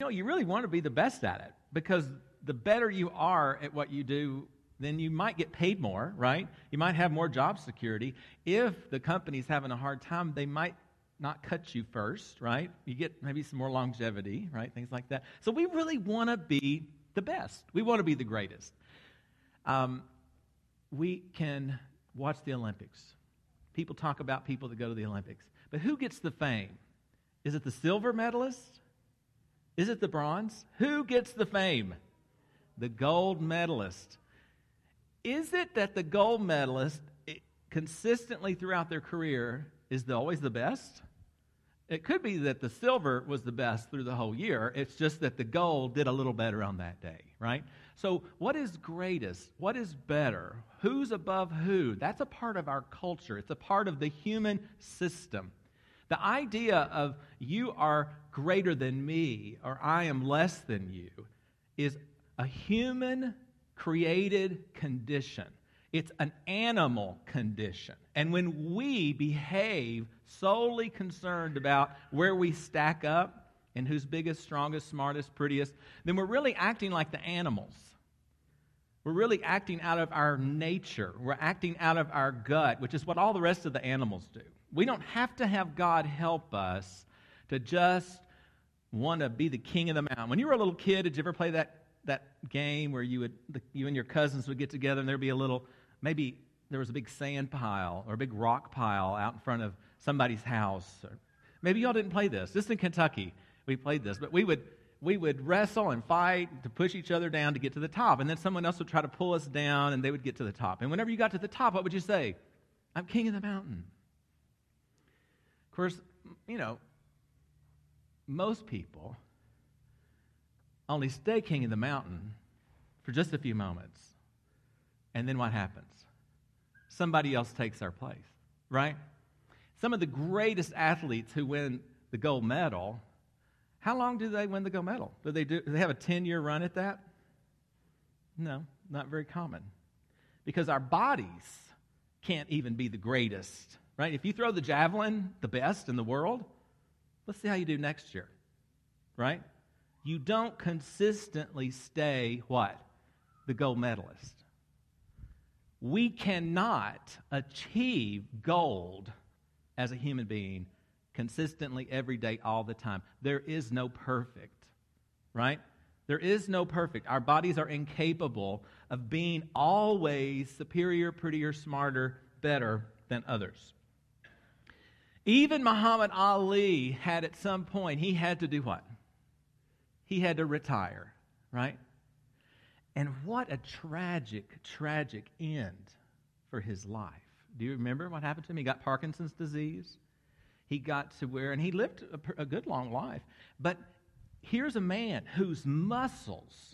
you really want to be the best at it, because the better you are at what you do, then you might get paid more, right? You might have more job security. If the company's having a hard time, they might not cut you first, right? You get maybe some more longevity, right? Things like that. So we really want to be the best. We want to be the greatest. We can watch the Olympics. People talk about people that go to the Olympics. But who gets the fame? Is it the silver medalist? Is it the bronze? Who gets the fame? The gold medalist. Is it that the gold medalist consistently throughout their career is always the best? It could be that the silver was the best through the whole year. It's just that the gold did a little better on that day, right? So what is greatest? What is better? Who's above who? That's a part of our culture. It's a part of the human system. The idea of you are greater than me or I am less than you is a human created condition. It's an animal condition. And when we behave solely concerned about where we stack up and who's biggest, strongest, smartest, prettiest, then we're really acting like the animals. We're really acting out of our nature. We're acting out of our gut, which is what all the rest of the animals do. We don't have to have God help us to just want to be the king of the mountain. When you were a little kid, did you ever play that game where you and your cousins would get together and there'd be a little, maybe there was a big sand pile or a big rock pile out in front of somebody's house? Or maybe y'all didn't play this. This is in Kentucky. We played this, but we would wrestle and fight to push each other down to get to the top, and then someone else would try to pull us down, and they would get to the top. And whenever you got to the top, what would you say? I'm king of the mountain. Of course, most people only stay king of the mountain for just a few moments. And then what happens? Somebody else takes our place, right? Some of the greatest athletes who win the gold medal, how long do they win the gold medal? Do they have a 10-year run at that? No, not very common. Because our bodies can't even be the greatest, right? If you throw the javelin, the best in the world, let's see how you do next year, right? You don't consistently stay what? The gold medalist. We cannot achieve gold as a human being consistently every day, all the time. There is no perfect, right? There is no perfect. Our bodies are incapable of being always superior, prettier, smarter, better than others. Even Muhammad Ali had at some point, he had to do what? He had to retire, right? And what a tragic, tragic end for his life. Do you remember what happened to him? He got Parkinson's disease. He got to where, and he lived a good long life. But here's a man whose muscles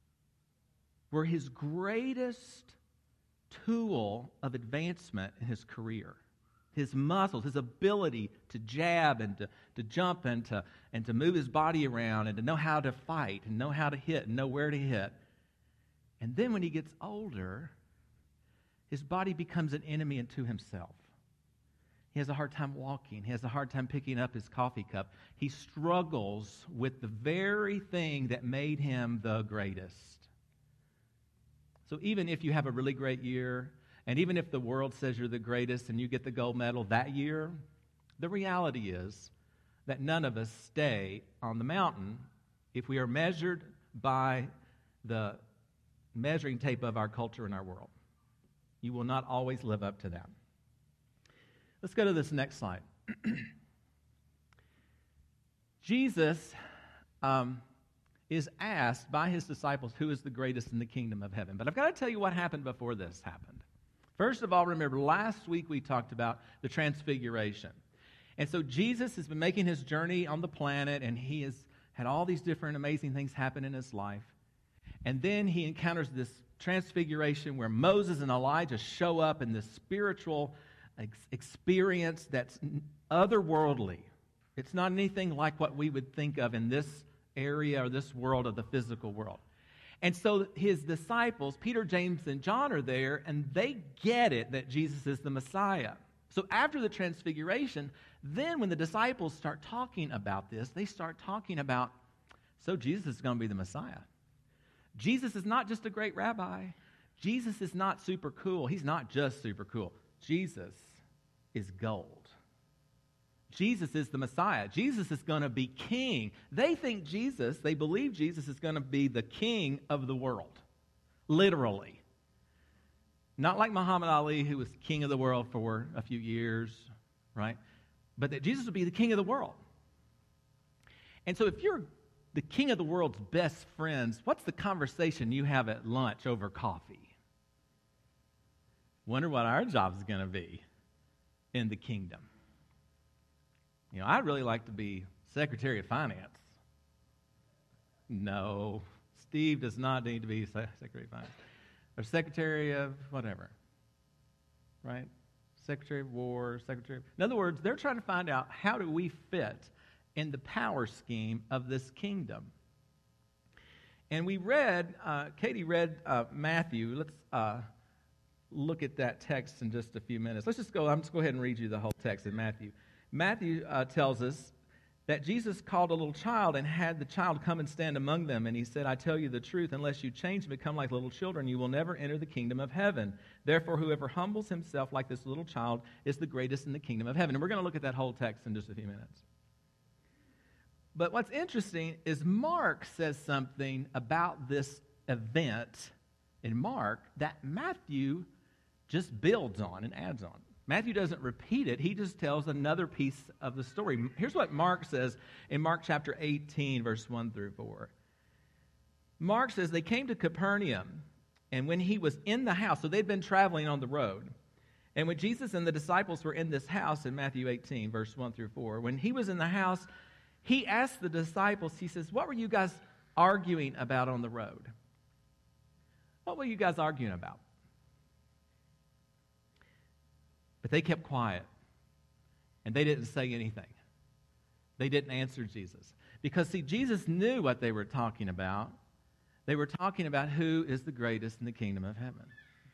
were his greatest tool of advancement in his career. His muscles, his ability to jab and to jump and to move his body around and to know how to fight and know how to hit and know where to hit. And then when he gets older, his body becomes an enemy unto himself. He has a hard time walking. He has a hard time picking up his coffee cup. He struggles with the very thing that made him the greatest. So even if you have a really great year, and even if the world says you're the greatest and you get the gold medal that year, the reality is that none of us stay on the mountain if we are measured by the measuring tape of our culture and our world. You will not always live up to that. Let's go to this next slide. Jesus is asked by his disciples who is the greatest in the kingdom of heaven. But I've got to tell you what happened before this happened. First of all, remember, last week we talked about the transfiguration. And so Jesus has been making his journey on the planet, and he has had all these different amazing things happen in his life. And then he encounters this transfiguration where Moses and Elijah show up in this spiritual experience that's otherworldly. It's not anything like what we would think of in this area or this world of the physical world. And so his disciples, Peter, James, and John, are there, and they get it that Jesus is the Messiah. So after the transfiguration, then when the disciples start talking about this, they start talking about So Jesus is going to be the Messiah. Jesus is not just a great rabbi. Jesus is not super cool. He's not just super cool. Jesus is gold. Jesus is the Messiah. Jesus is going to be king. They believe Jesus is going to be the king of the world. Literally. Not like Muhammad Ali, who was king of the world for a few years, right? But that Jesus would be the king of the world. And so if you're the king of the world's best friends, what's the conversation you have at lunch over coffee? Wonder what our job is going to be in the kingdom. You know, I'd really like to be Secretary of Finance. No, Steve does not need to be Secretary of Finance. Or Secretary of whatever, right? Secretary of War, In other words, they're trying to find out how do we fit in the power scheme of this kingdom. And we read, Katie read Matthew. Let's look at that text in just a few minutes. I'm just go ahead and read you the whole text in Matthew. Matthew tells us that Jesus called a little child and had the child come and stand among them. And he said, I tell you the truth, unless you change and become like little children, you will never enter the kingdom of heaven. Therefore, whoever humbles himself like this little child is the greatest in the kingdom of heaven. And we're going to look at that whole text in just a few minutes. But what's interesting is Mark says something about this event in Mark that Matthew just builds on and adds on. Matthew doesn't repeat it. He just tells another piece of the story. Here's what Mark says in Mark chapter 18, verse 1 through 4. Mark says, they came to Capernaum, and when he was in the house, so they'd been traveling on the road, and when Jesus and the disciples were in this house in Matthew 18, verse 1 through 4, when he was in the house, he asked the disciples, he says, what were you guys arguing about on the road? What were you guys arguing about? But they kept quiet, and they didn't say anything. They didn't answer Jesus. Because, see, Jesus knew what they were talking about. They were talking about who is the greatest in the kingdom of heaven.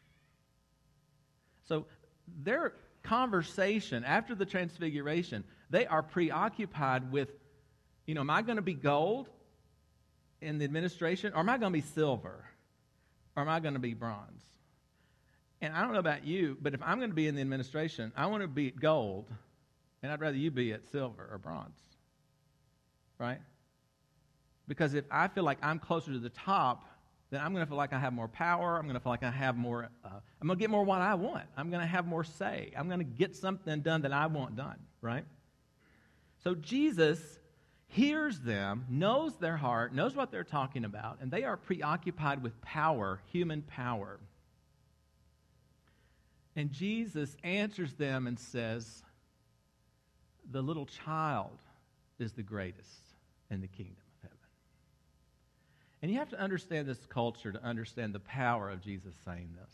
So their conversation after the transfiguration, they are preoccupied with, am I going to be gold in the administration, or am I going to be silver, or am I going to be bronze? And I don't know about you, but if I'm going to be in the administration, I want to be at gold, and I'd rather you be at silver or bronze, right? Because if I feel like I'm closer to the top, then I'm going to feel like I have more power. I'm going to feel like I have more, I'm going to get more what I want. I'm going to have more say. I'm going to get something done that I want done, right? So Jesus hears them, knows their heart, knows what they're talking about, and they are preoccupied with power, human power. And Jesus answers them and says, the little child is the greatest in the kingdom of heaven. And you have to understand this culture to understand the power of Jesus saying this.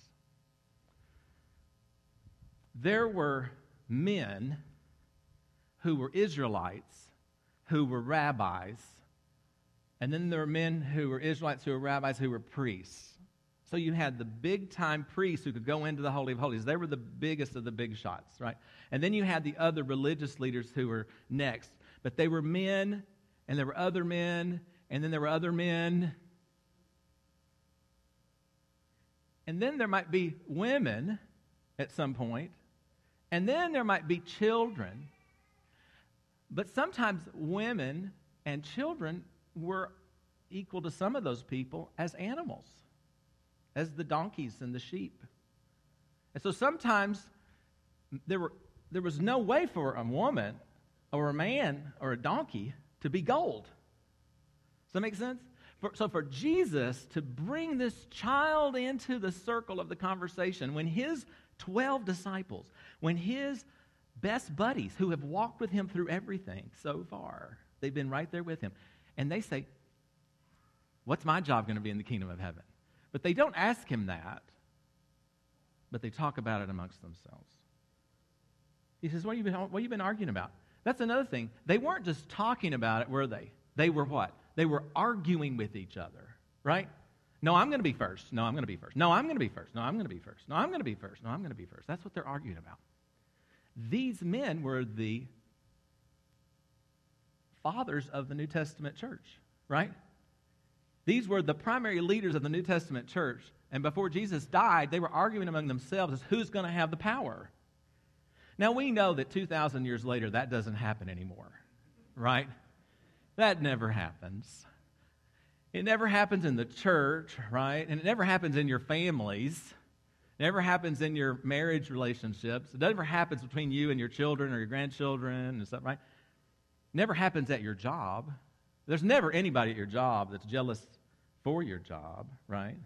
There were men who were Israelites, who were rabbis, and then there were men who were Israelites, who were rabbis, who were priests. So you had the big-time priests who could go into the Holy of Holies. They were the biggest of the big shots, right? And then you had the other religious leaders who were next. But they were men, and there were other men, and then there were other men. And then there might be women at some point, and then there might be children. But sometimes women and children were equal to some of those people as animals, as the donkeys and the sheep. And so sometimes there was no way for a woman or a man or a donkey to be gold. Does that make sense? So for Jesus to bring this child into the circle of the conversation, when his 12 disciples, when his best buddies who have walked with him through everything so far, they've been right there with him, and they say, what's my job going to be in the kingdom of heaven? But they don't ask him that, but they talk about it amongst themselves. He says, what have you been arguing about? That's another thing. They weren't just talking about it, were they? They were what? They were arguing with each other, right? No, I'm going to be first. No, I'm going to be first. No, I'm going to be first. No, I'm going to be first. No, I'm going to be first. No, I'm going to be first. That's what they're arguing about. These men were the fathers of the New Testament church. right? These were the primary leaders of the New Testament church. And before Jesus died, they were arguing among themselves as who's going to have the power. Now, we know that 2,000 years later, that doesn't happen anymore, right? That never happens. It never happens in the church, right? And it never happens in your families. It never happens in your marriage relationships. It never happens between you and your children or your grandchildren and stuff, right? It never happens at your job. There's never anybody at your job that's jealous for your job, right?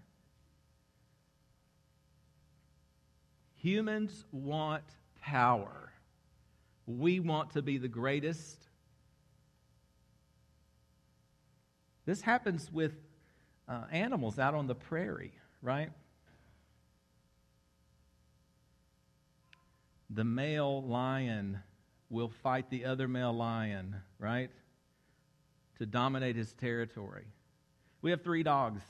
Humans want power. We want to be the greatest. This happens with animals out on the prairie, right? The male lion will fight the other male lion, right? To dominate his territory. We have 3 dogs.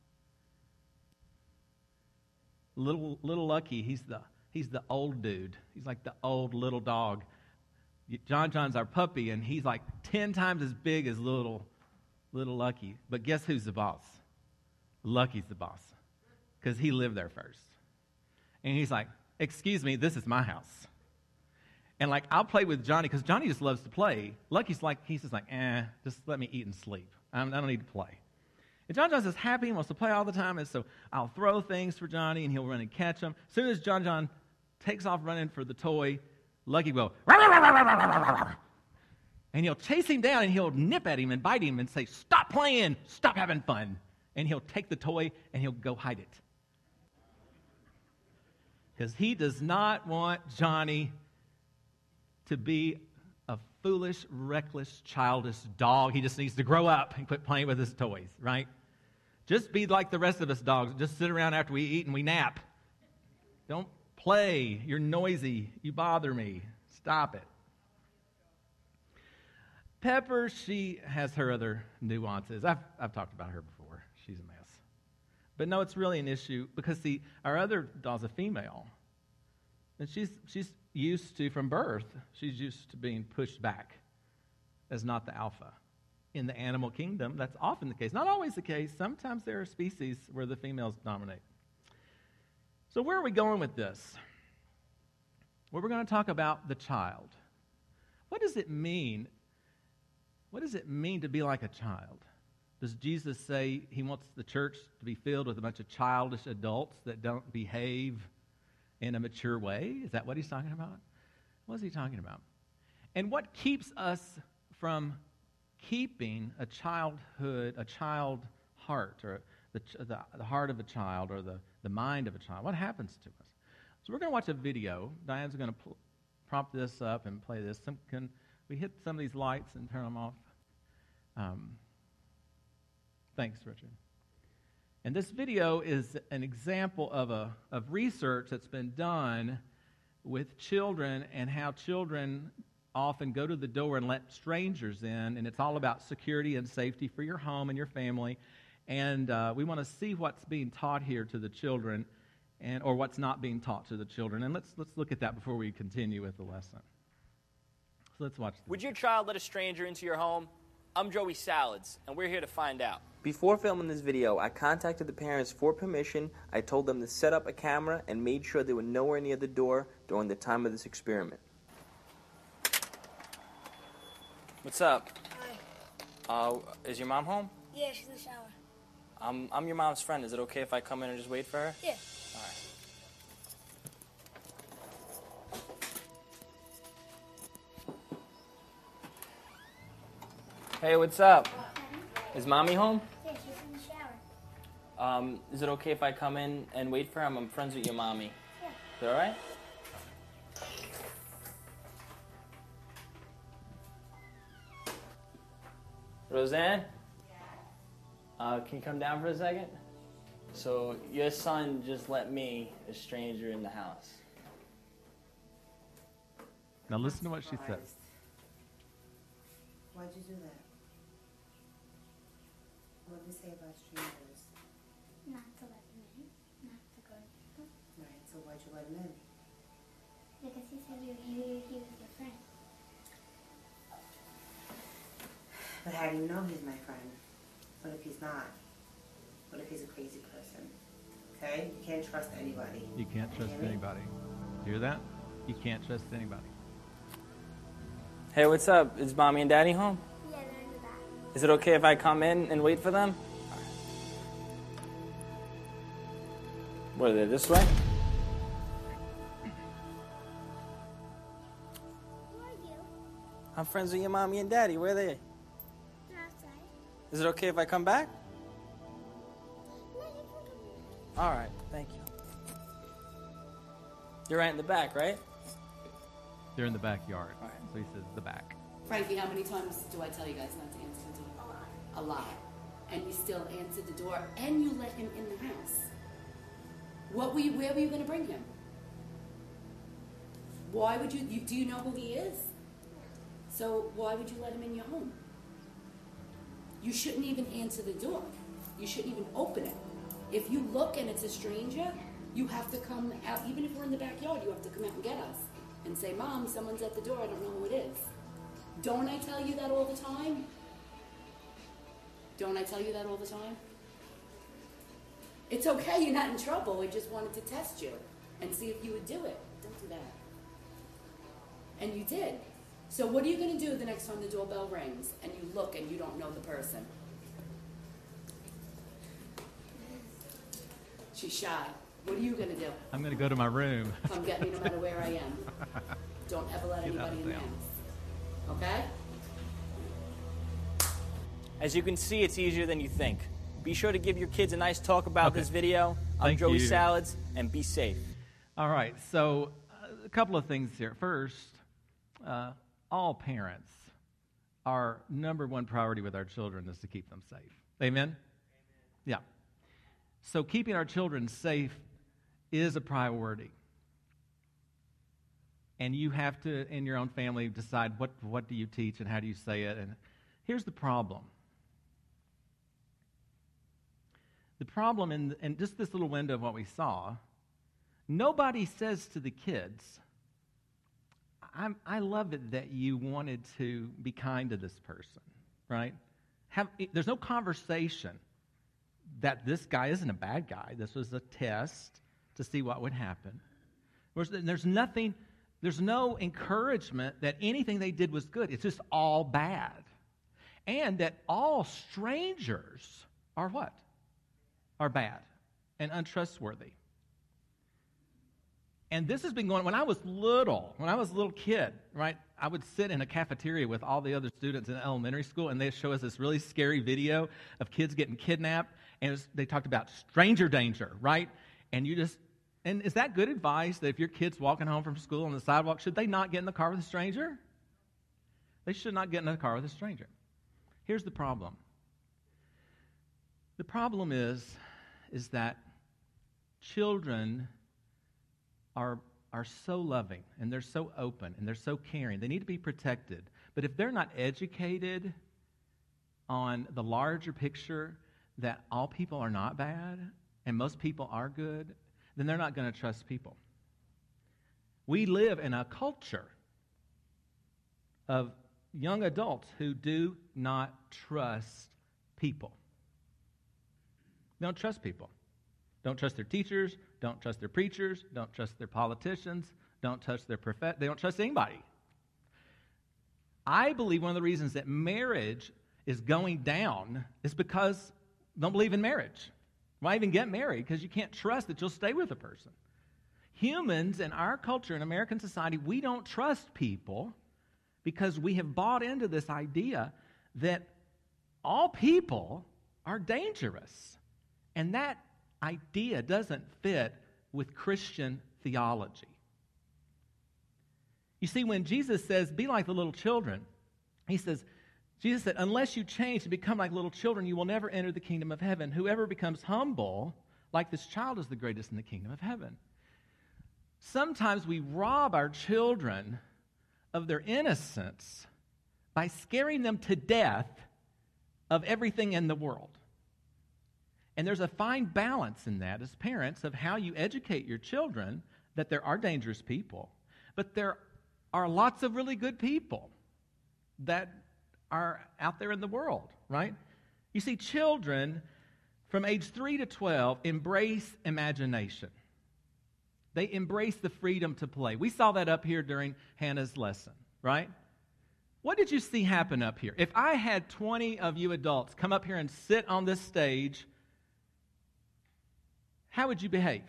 Little Lucky, he's the old dude. He's like the old little dog. John's our puppy, and he's like 10 times as big as little Lucky. But guess who's the boss? Lucky's the boss, because he lived there first. And he's like, excuse me, this is my house. And like, I'll play with Johnny, because Johnny just loves to play. Lucky's like, he's just like, just let me eat and sleep. I don't need to play. And John's just happy and wants to play all the time, and so I'll throw things for Johnny, and he'll run and catch them. As soon as John takes off running for the toy, Lucky will, and he'll chase him down, and he'll nip at him and bite him and say, stop playing, stop having fun. And he'll take the toy, and he'll go hide it. Because he does not want Johnny to be a foolish, reckless, childish dog. He just needs to grow up and quit playing with his toys, right? Just be like the rest of us dogs. Just sit around after we eat and we nap. Don't play. You're noisy. You bother me. Stop it. Pepper, she has her other nuances. I've talked about her before. She's a mess. But no, it's really an issue because, our other dog's a female. And she's used to, from birth, she's used to being pushed back as not the alpha. In the animal kingdom, that's often the case. Not always the case. Sometimes there are species where the females dominate. So where are we going with this? Well, we're going to talk about the child. What does it mean? What does it mean to be like a child? Does Jesus say he wants the church to be filled with a bunch of childish adults that don't behave in a mature way? Is that what he's talking about? What is he talking about? And what keeps us from keeping a child heart, or the heart of a child, or the mind of a child? What happens to us? So we're going to watch a video. Diane's going to prop this up and play this. Can we hit some of these lights and turn them off? Thanks, Richard. And this video is an example of research that's been done with children, and how children often go to the door and let strangers in, and it's all about security and safety for your home and your family. And we want to see what's being taught here to the children, or what's not being taught to the children. And let's look at that before we continue with the lesson. So let's watch this. Would your child let a stranger into your home? I'm Joey Salads, and we're here to find out. Before filming this video, I contacted the parents for permission. I told them to set up a camera and made sure they were nowhere near the door during the time of this experiment. What's up? Hi. Is your mom home? Yeah, she's in the shower. I'm your mom's friend. Is it okay if I come in and just wait for her? Yeah. All right. Hey, what's up? Is Mommy home? Yeah, she's in the shower. Is it okay if I come in and wait for her? I'm friends with your mommy. Yeah. Is that all right? Roseanne? Can you come down for a second? So, your son just let me, a stranger, in the house. Now listen to what she says. Why'd you do that? What did he say about strangers? Not to let him in. Not to go in. Right, so why'd you let him in? Because he said he was your friend. But how do you know he's my friend? What if he's not? What if he's a crazy person? Okay? You can't trust anybody. You can't trust Hear me? anybody. Hear that? You can't trust anybody. Hey, what's up? Is Mommy and Daddy home? Yeah, they're in the back. Is it okay if I come in and wait for them? What are they, this way? Who are you? I'm friends with your Mommy and Daddy. Where are they? They're outside. Is it okay if I come back? No, you can come in. All right, thank you. You're right in the back, right? They're in the backyard. All right. So he says the back. Frankie, how many times do I tell you guys not to answer the door? A lot. And you still answered the door, and you let him in the house. Where were you going to bring him? Why would you, do you know who he is? So why would you let him in your home? You shouldn't even answer the door. You shouldn't even open it. If you look and it's a stranger, you have to come out, even if we're in the backyard, you have to come out and get us and say, Mom, someone's at the door, I don't know who it is. Don't I tell you that all the time? Don't I tell you that all the time? It's okay, you're not in trouble. We just wanted to test you and see if you would do it. Don't do that. And you did. So what are you going to do the next time the doorbell rings and you look and you don't know the person? She's shy. What are you going to do? I'm going to go to my room. Come get me no matter where I am. Don't ever let Get out anybody of in the town. house. Okay? As you can see, it's easier than you think. Be sure to give your kids a nice talk about Okay. this video. I'm Thank Joey you. Salads, and be safe. All right, so a couple of things here. First, all parents, our number one priority with our children is to keep them safe. Amen? Yeah. So keeping our children safe is a priority. And you have to, in your own family, decide what do you teach and how do you say it. And here's the problem. The problem in just this little window of what we saw, nobody says to the kids, I love it that you wanted to be kind to this person, right? There's no conversation that this guy isn't a bad guy. This was a test to see what would happen. There's no encouragement that anything they did was good. It's just all bad. And that all strangers are what? Are bad and untrustworthy. And this has been going, when I was a little kid, right, I would sit in a cafeteria with all the other students in elementary school, and they'd show us this really scary video of kids getting kidnapped, and they talked about stranger danger, right? And is that good advice that if your kid's walking home from school on the sidewalk, should they not get in the car with a stranger? They should not get in the car with a stranger. Here's the problem. The problem is that children are so loving, and they're so open, and they're so caring. They need to be protected. But if they're not educated on the larger picture that all people are not bad and most people are good, then they're not going to trust people. We live in a culture of young adults who do not trust people. They don't trust people. Don't trust their teachers, don't trust their preachers, don't trust their politicians, don't trust they don't trust anybody. I believe one of the reasons that marriage is going down is because they don't believe in marriage. Why even get married? Because you can't trust that you'll stay with a person. Humans in our culture, in American society, we don't trust people because we have bought into this idea that all people are dangerous. And that idea doesn't fit with Christian theology. You see, when Jesus says, be like the little children, Jesus said, unless you change to become like little children, you will never enter the kingdom of heaven. Whoever becomes humble, like this child, is the greatest in the kingdom of heaven. Sometimes we rob our children of their innocence by scaring them to death of everything in the world. And there's a fine balance in that as parents of how you educate your children that there are dangerous people, but there are lots of really good people that are out there in the world, right? You see, children from age 3 to 12 embrace imagination. They embrace the freedom to play. We saw that up here during Hannah's lesson, right? What did you see happen up here? If I had 20 of you adults come up here and sit on this stage, how would you behave?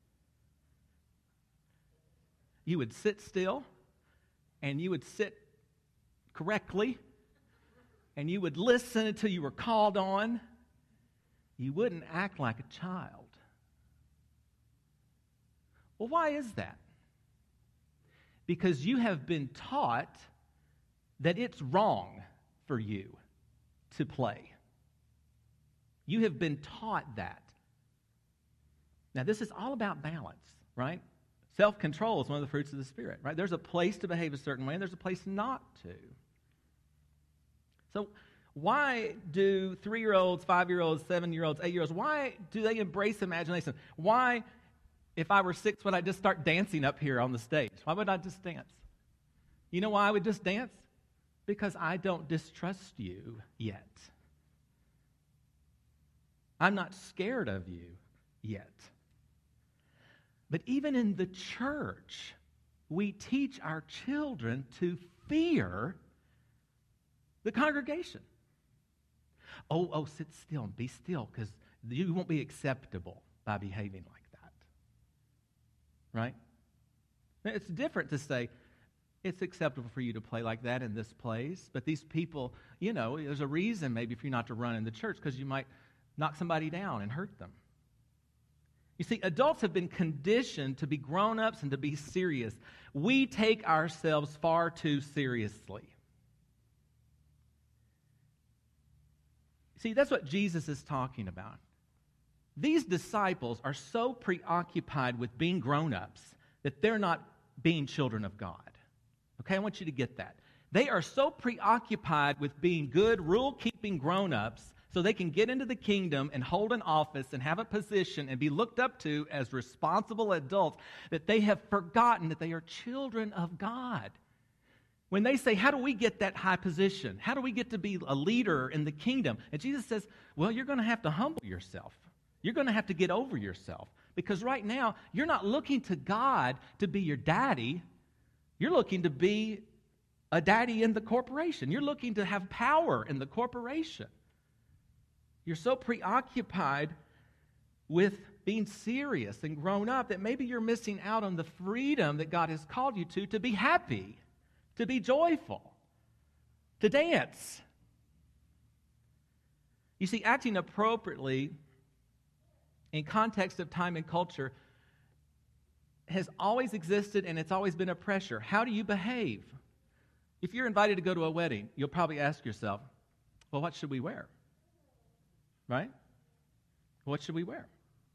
You would sit still, and you would sit correctly, and you would listen until you were called on. You wouldn't act like a child. Well, why is that? Because you have been taught that it's wrong for you to play. You have been taught that. Now, this is all about balance, right? Self-control is one of the fruits of the Spirit, right? There's a place to behave a certain way, and there's a place not to. So why do 3-year-olds, 5-year-olds, 7-year-olds, 8-year-olds, why do they embrace imagination? Why, if I were 6, would I just start dancing up here on the stage? Why would I just dance? You know why I would just dance? Because I don't distrust you yet. I'm not scared of you yet. But even in the church, we teach our children to fear the congregation. Oh, sit still and be still, because you won't be acceptable by behaving like that. Right? It's different to say, it's acceptable for you to play like that in this place, but these people, there's a reason maybe for you not to run in the church, because you might knock somebody down and hurt them. You see, adults have been conditioned to be grown-ups and to be serious. We take ourselves far too seriously. See, that's what Jesus is talking about. These disciples are so preoccupied with being grown-ups that they're not being children of God. Okay, I want you to get that. They are so preoccupied with being good, rule-keeping grown-ups so they can get into the kingdom and hold an office and have a position and be looked up to as responsible adults that they have forgotten that they are children of God. When they say, how do we get that high position? How do we get to be a leader in the kingdom? And Jesus says, well, you're going to have to humble yourself. You're going to have to get over yourself. Because right now, you're not looking to God to be your daddy. You're looking to be a daddy in the corporation. You're looking to have power in the corporation. You're so preoccupied with being serious and grown up that maybe you're missing out on the freedom that God has called you to be happy, to be joyful, to dance. You see, acting appropriately in context of time and culture has always existed, and it's always been a pressure. How do you behave? If you're invited to go to a wedding, you'll probably ask yourself, well, what should we wear? Right? What should we wear?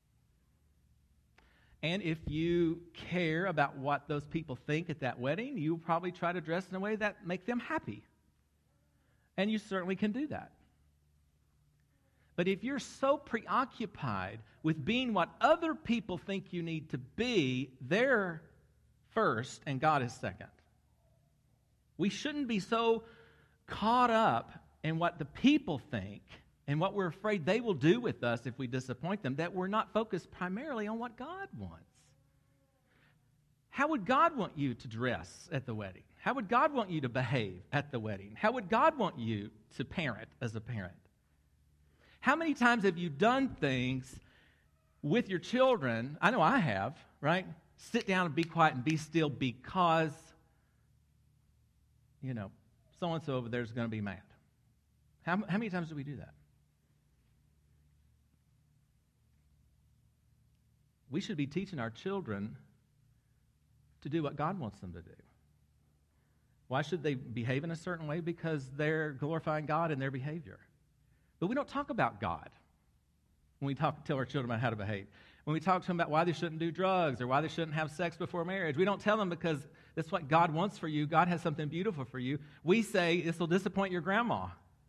And if you care about what those people think at that wedding, you'll probably try to dress in a way that makes them happy. And you certainly can do that. But if you're so preoccupied with being what other people think you need to be, they're first and God is second. We shouldn't be so caught up in what the people think and what we're afraid they will do with us if we disappoint them, that we're not focused primarily on what God wants. How would God want you to dress at the wedding? How would God want you to behave at the wedding? How would God want you to parent as a parent? How many times have you done things with your children? I know I have, right? Sit down and be quiet and be still because, so-and-so over there is going to be mad. How many times do we do that? We should be teaching our children to do what God wants them to do. Why should they behave in a certain way? Because they're glorifying God in their behavior. But we don't talk about God when we tell our children about how to behave. When we talk to them about why they shouldn't do drugs or why they shouldn't have sex before marriage, we don't tell them because that's what God wants for you. God has something beautiful for you. We say, this will disappoint your grandma.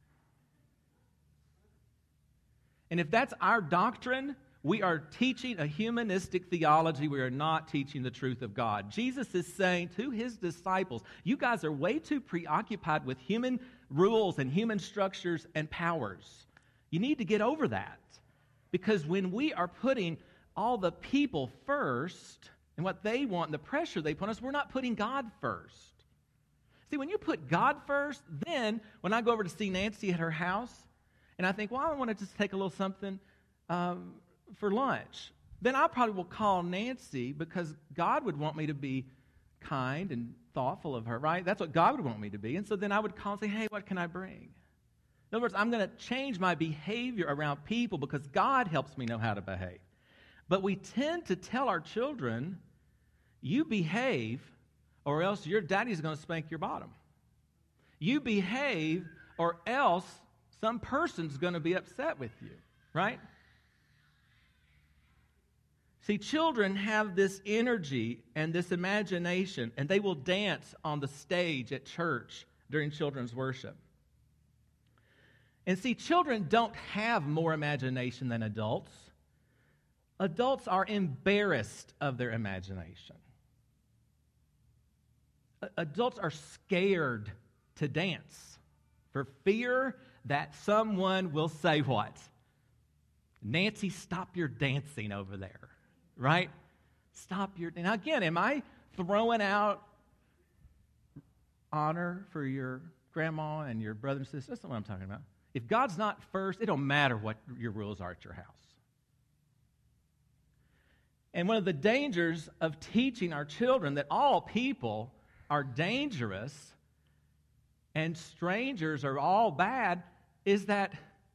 And if that's our doctrine, we are teaching a humanistic theology. We are not teaching the truth of God. Jesus is saying to his disciples, you guys are way too preoccupied with human rules and human structures and powers. You need to get over that. Because when we are putting all the people first and what they want and the pressure they put on us, we're not putting God first. See, when you put God first, then when I go over to see Nancy at her house, and I think, well, I want to just take a little something for lunch, then I probably will call Nancy because God would want me to be kind and thoughtful of her, right? That's what God would want me to be. And so then I would call and say, hey, what can I bring? In other words, I'm going to change my behavior around people because God helps me know how to behave. But we tend to tell our children, you behave or else your daddy's going to spank your bottom. You behave or else some person's going to be upset with you, right? See, children have this energy and this imagination, and they will dance on the stage at church during children's worship. And see, children don't have more imagination than adults. Adults are embarrassed of their imagination. Adults are scared to dance for fear that someone will say what? Nancy, stop your dancing over there, right? Stop your... Now again, am I throwing out honor for your grandma and your brother and sister? That's not what I'm talking about. If God's not first, it don't matter what your rules are at your house. And one of the dangers of teaching our children that all people are dangerous and strangers are all bad is that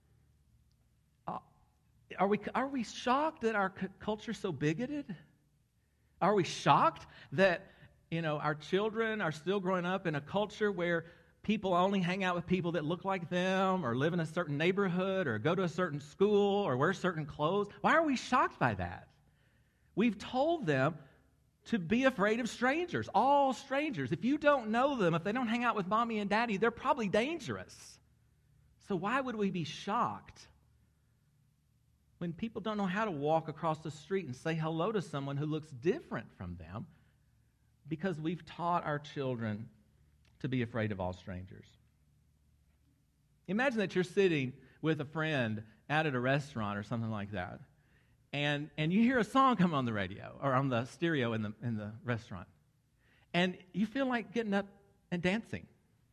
are we shocked that our culture is so bigoted? Are we shocked that our children are still growing up in a culture where people only hang out with people that look like them or live in a certain neighborhood or go to a certain school or wear certain clothes? Why are we shocked by that? We've told them to be afraid of strangers, all strangers. If you don't know them, if they don't hang out with mommy and daddy, they're probably dangerous. So why would we be shocked when people don't know how to walk across the street and say hello to someone who looks different from them? Because we've taught our children to be afraid of all strangers. Imagine that you're sitting with a friend out at a restaurant or something like that, and you hear a song come on the radio or on the stereo in the restaurant, and you feel like getting up and dancing.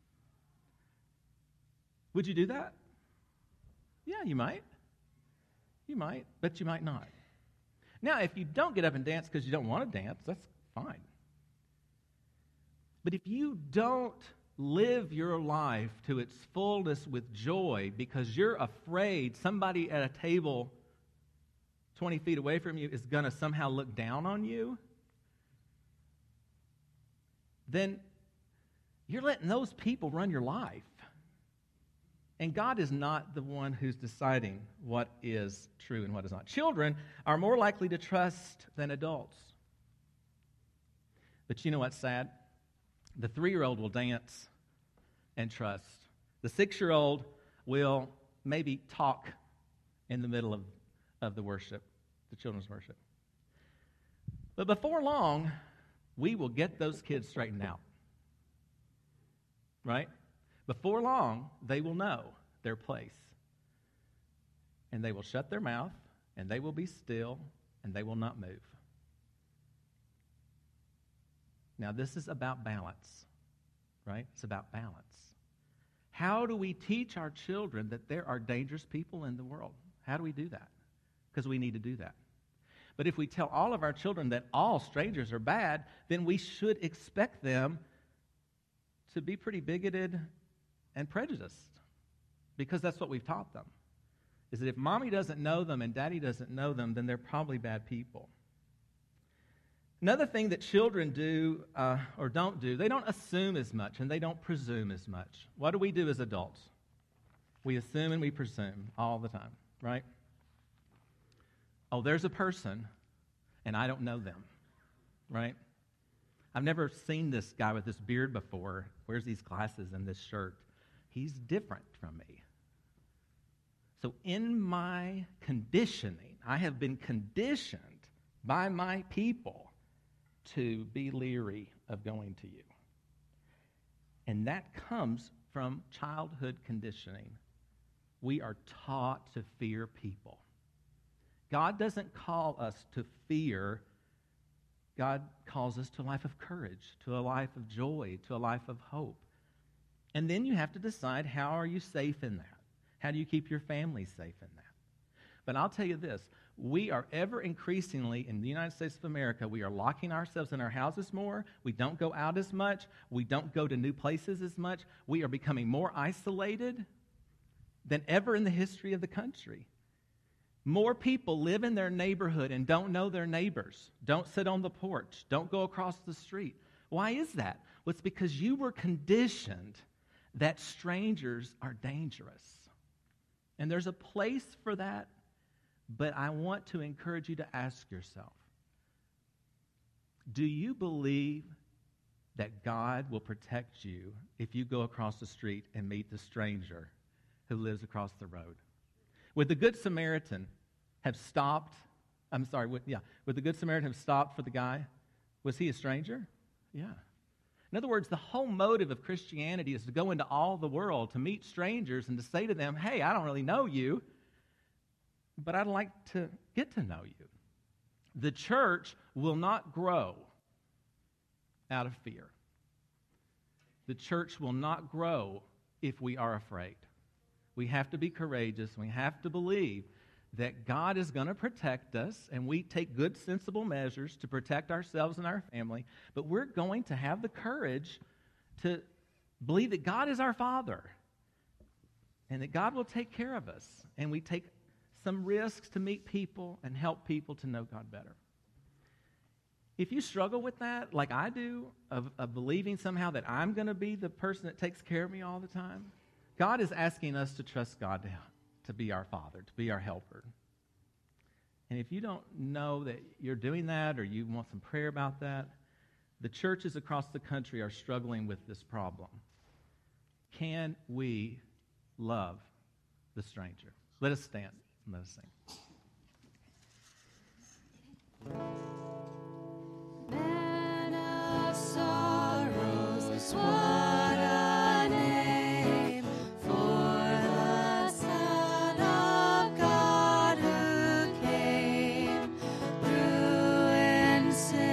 Would you do that? Yeah, you might. You might, but you might not. Now, if you don't get up and dance because you don't want to dance, that's fine. But if you don't live your life to its fullness with joy because you're afraid somebody at a table 20 feet away from you is going to somehow look down on you, then you're letting those people run your life. And God is not the one who's deciding what is true and what is not. Children are more likely to trust than adults. But you know what's sad? The 3-year-old will dance and trust. The 6-year-old will maybe talk in the middle of the worship, the children's worship. But before long, we will get those kids straightened out. Right? Before long, they will know their place. And they will shut their mouth, and they will be still, and they will not move. Now, this is about balance, right? It's about balance. How do we teach our children that there are dangerous people in the world? How do we do that? Because we need to do that. But if we tell all of our children that all strangers are bad, then we should expect them to be pretty bigoted and prejudiced, because that's what we've taught them, is that if mommy doesn't know them and daddy doesn't know them, then they're probably bad people. Another thing that children do or don't do, they don't assume as much and they don't presume as much. What do we do as adults? We assume and we presume all the time, right? Oh, there's a person and I don't know them, right? I've never seen this guy with this beard before, wears these glasses and this shirt. He's different from me. So in my conditioning, I have been conditioned by my people to be leery of going to you. And that comes from childhood conditioning we are taught to fear people. God doesn't call us to fear. God calls us to a life of courage, to a life of joy, to a life of hope. And then you have to decide, how are you safe in that? How do you keep your family safe in that? But I'll tell you this, we are ever increasingly, in the United States of America, we are locking ourselves in our houses more. We don't go out as much. We don't go to new places as much. We are becoming more isolated than ever in the history of the country. More people live in their neighborhood and don't know their neighbors, don't sit on the porch, don't go across the street. Why is that? Well, it's because you were conditioned that strangers are dangerous. And there's a place for that, but I want to encourage you to ask yourself, do you believe that God will protect you if you go across the street and meet the stranger who lives across the road? Would the Good Samaritan have stopped? Would the Good Samaritan have stopped for the guy? Was he a stranger? Yeah. In other words, the whole motive of Christianity is to go into all the world, to meet strangers and to say to them, hey, I don't really know you, but I'd like to get to know you. The church will not grow out of fear. The church will not grow if we are afraid. We have to be courageous. We have to believe that God is going to protect us, and we take good, sensible measures to protect ourselves and our family, but we're going to have the courage to believe that God is our Father and that God will take care of us, and we take some risks to meet people and help people to know God better. If you struggle with that, like I do, of believing somehow that I'm going to be the person that takes care of me all the time, God is asking us to trust God to be our Father, to be our helper. And if you don't know that you're doing that or you want some prayer about that, the churches across the country are struggling with this problem. Can we love the stranger? Let us stand and let us sing.